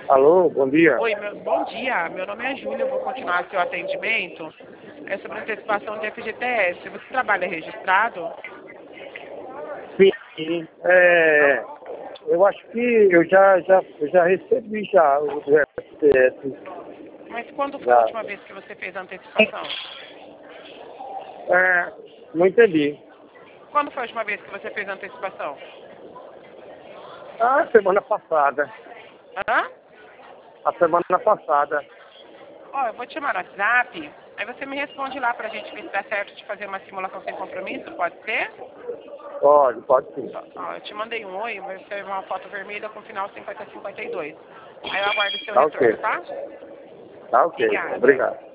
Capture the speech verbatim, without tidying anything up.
Alô, bom dia. Oi, meu, bom dia. Meu nome é Júlia, eu vou continuar seu atendimento. É sobre antecipação de F G T S. Você trabalha registrado? Sim, é, eu acho que eu já, já, eu já recebi já o do F T S. Mas quando foi a Já. última vez que você fez a antecipação? É, não entendi. Quando foi a última vez que você fez a antecipação? Ah, semana passada. Hã? A semana passada. Ó, eu vou te chamar no WhatsApp, aí você me responde lá pra gente ver se dá certo de fazer uma simulação sem compromisso, pode ser? Pode, pode sim. Ó, eu te mandei um oi, vai ser uma foto vermelha com final cinquenta cinquenta e dois. Aí eu aguardo o seu Tá ok. retorno, tá? Tá ok. Obrigada. Obrigado.